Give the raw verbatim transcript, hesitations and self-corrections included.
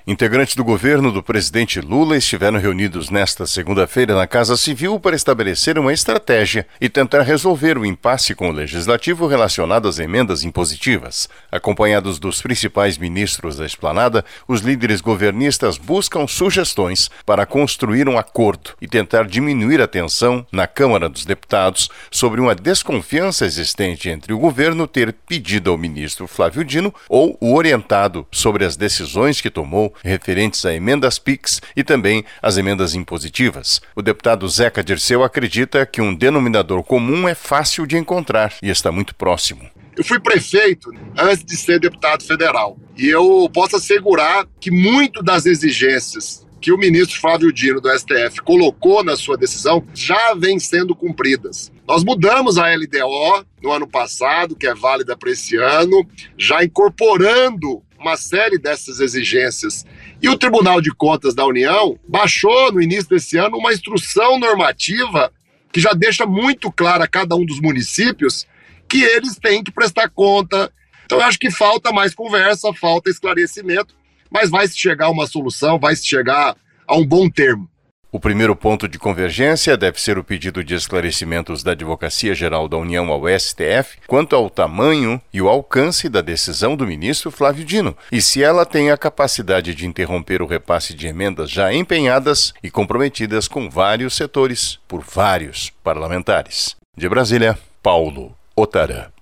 Integrantes do governo do presidente Lula estiveram reunidos nesta segunda-feira na Casa Civil para estabelecer uma estratégia e tentar resolver o impasse com o Legislativo relacionado às emendas impositivas. Acompanhados dos principais ministros da esplanada, os líderes governistas buscam sugestões para construir um acordo e tentar diminuir a tensão na Câmara dos Deputados sobre uma desconfiança existente entre o governo ter pedido ao ministro Flávio Dino ou o orientado sobre as decisões que tomou referentes a emendas PIX e também as emendas impositivas. O deputado Zeca Dirceu acredita que um denominador comum é fácil de encontrar e está muito próximo. Eu fui prefeito antes de ser deputado federal e eu posso assegurar que muito das exigências que o ministro Flávio Dino do S T F colocou na sua decisão já vem sendo cumpridas. Nós mudamos a L D O no ano passado, que é válida para esse ano, já incorporando uma série dessas exigências. E o Tribunal de Contas da União baixou no início desse ano uma instrução normativa que já deixa muito claro a cada um dos municípios que eles têm que prestar conta. Então eu acho que falta mais conversa, falta esclarecimento, mas vai se chegar a uma solução, vai se chegar a um bom termo. O primeiro ponto de convergência deve ser o pedido de esclarecimentos da Advocacia Geral da União ao S T F quanto ao tamanho e o alcance da decisão do ministro Flávio Dino e se ela tem a capacidade de interromper o repasse de emendas já empenhadas e comprometidas com vários setores por vários parlamentares. De Brasília, Paulo Otarã.